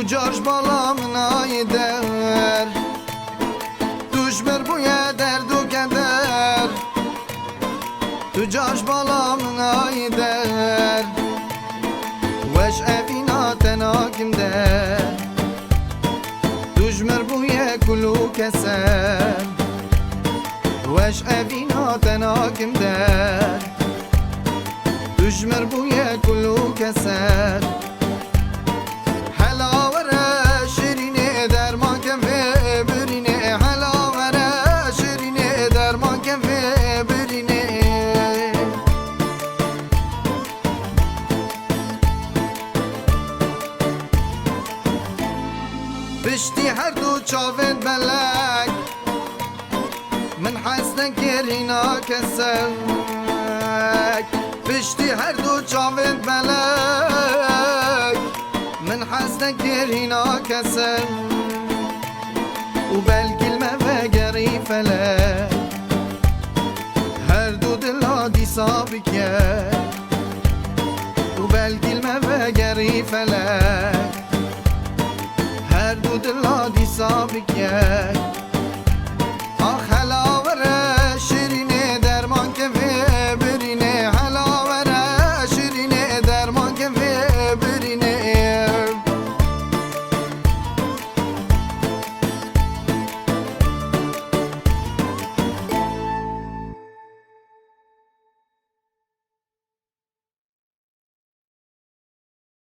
جاش بالا منای در توش بر بوی درد و کدر تو جاش بالا منای در وش افینا تناکم در توش مر بوی کلو کسر وش افینا تناکم در توش مر بوی کلو کسر پشتی هر دو چاوت بلک من حسن کرینا کسک پشتی هر دو چاوت بلک من حسن کرینا کسک و بالکلمه و گری فلک هر دو دلا دی سابک و بالکلمه و گری فلک هر دو دلا دی سابک